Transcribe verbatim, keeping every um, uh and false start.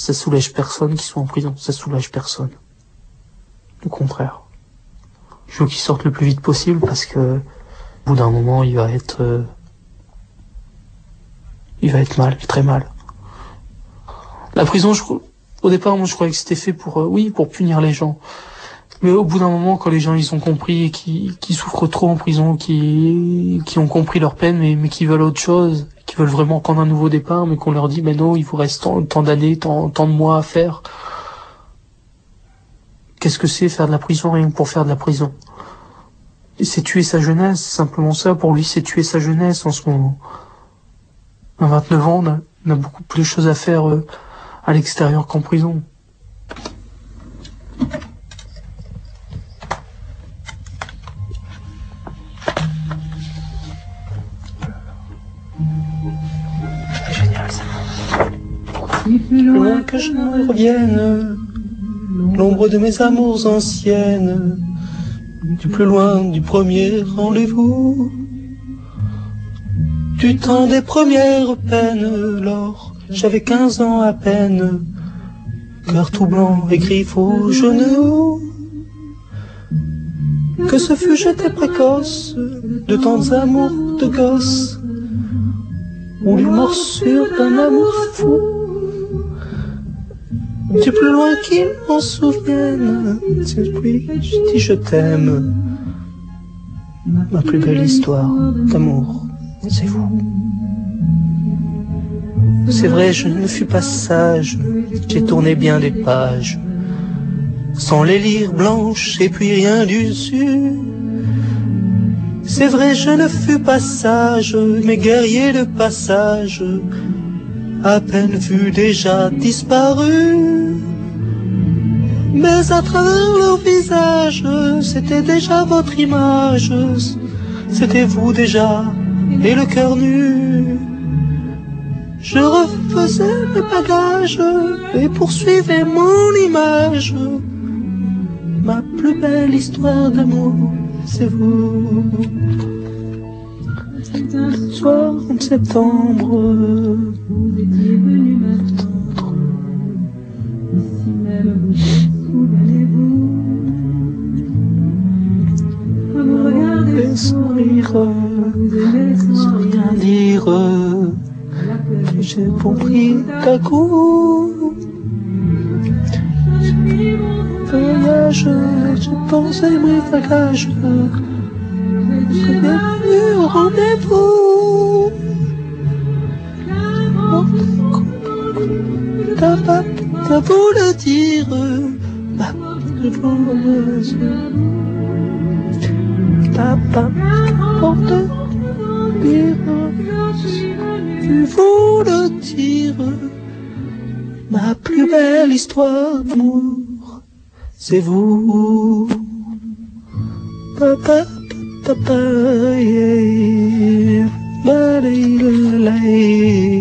ça soulage personne qu'ils soient en prison, ça soulage personne. Au contraire. Je veux qu'il sorte le plus vite possible parce que, au bout d'un moment, il va être, euh, il va être mal, très mal. La prison, je, au départ, moi, je croyais que c'était fait pour, euh, oui, pour punir les gens. Mais au bout d'un moment, quand les gens, ils ont compris et qui, qui souffrent trop en prison, qui, qui ont compris leur peine, mais, mais qui veulent autre chose, qui veulent vraiment prendre un nouveau départ, mais qu'on leur dit, mais non, il vous reste tant, tant d'années, tant, tant de mois à faire. Qu'est-ce que c'est faire de la prison rien que pour faire de la prison? Et c'est tuer sa jeunesse, c'est simplement ça. Pour lui, c'est tuer sa jeunesse en ce moment. À vingt-neuf ans, on a, on a beaucoup plus de choses à faire euh, à l'extérieur qu'en prison. Génial ça. Plus loin que je ne revienne, l'ombre de mes amours anciennes, du plus loin du premier rendez-vous, du temps des premières peines, lors j'avais quinze ans à peine, cœur tout blanc et griffes aux genoux. Que ce fut j'étais précoce, de tant d'amour de gosse, ou les morsures d'un amour fou. Du plus loin qu'ils m'en souviennent, depuis je dis je t'aime. Ma plus belle histoire d'amour, c'est vous. C'est vrai, je ne fus pas sage, j'ai tourné bien des pages, sans les lire blanches et puis rien dessus. C'est vrai, je ne fus pas sage, mes guerriers de passage, à peine vu déjà disparu. Mais à travers leur visage, c'était déjà votre image, c'était vous déjà, et le cœur nu. Je refaisais mes bagages et poursuivais mon image. Ma plus belle histoire d'amour, c'est vous. Un soir en septembre, vous étiez venu m'attendre. Ici même, où allez-vous? Vous me regardez sourire, vous aimez sans rien dire. J'ai compris d'un coup. Voyage, je pensais mes bagages. Je bienvenue au rendez-vous. T'as pas, t'as beau le dire, ma défense. T'as pas porte dire, tu vous le dire. Ma plus belle histoire d'amour, c'est vous. Papa. Papa, yeah, yeah, yeah.